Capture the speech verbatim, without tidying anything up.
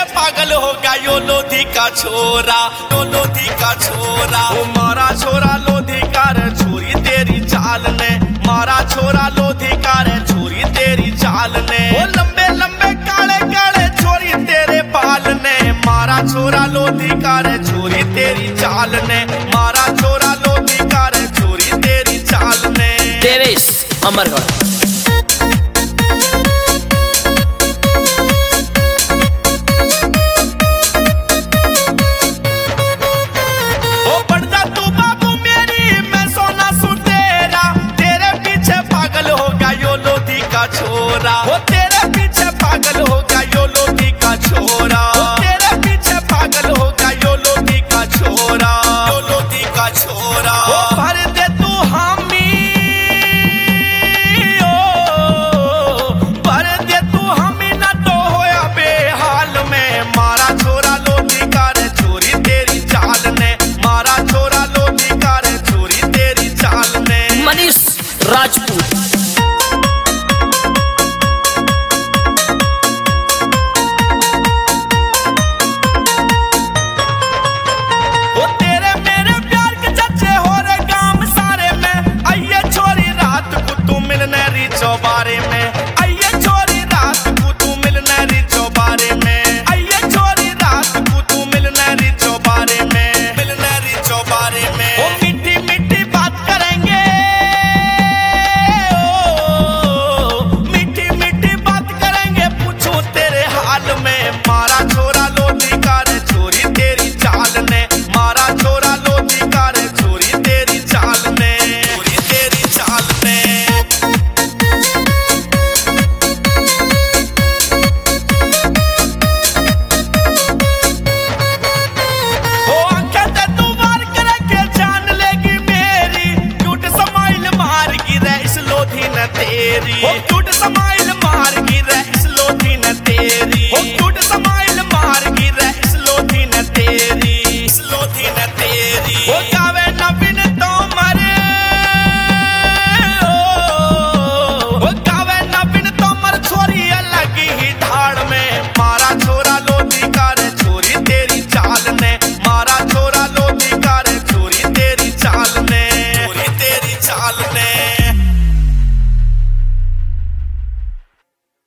पागल हो गया यो लोधी का छोरा, यो लोधी का छोरा। ओ मारा छोरा लोधी का रे छोरी तेरी चाल ने, मारा छोरा लोधी का रे छोरी तेरी चाल ने। ओ लंबे लंबे काले काले छोरी तेरे बाल ने, मारा छोरा लोधी का रे छोरी तेरी चाल ने, मारा छोरा लोधी का रे छोरी तेरी चाल ने। देवेश अमरगढ़। छोरा हो तेरे पीछे पागल हो गया यो लोधी का छोरा, तेरे पीछे पागल हो गया यो लोधी का छोरा, यो लोधी का छोरा। ओ भर दे तू हामी, ओ भर दे तू हामी ना तो होया बेहाल में, मारा छोरा लोधी का रे छोरी तेरी चाल ने, मारा छोरा लोधी का रे छोरी तेरी चाल ने। मनीष राजपूत। बारे में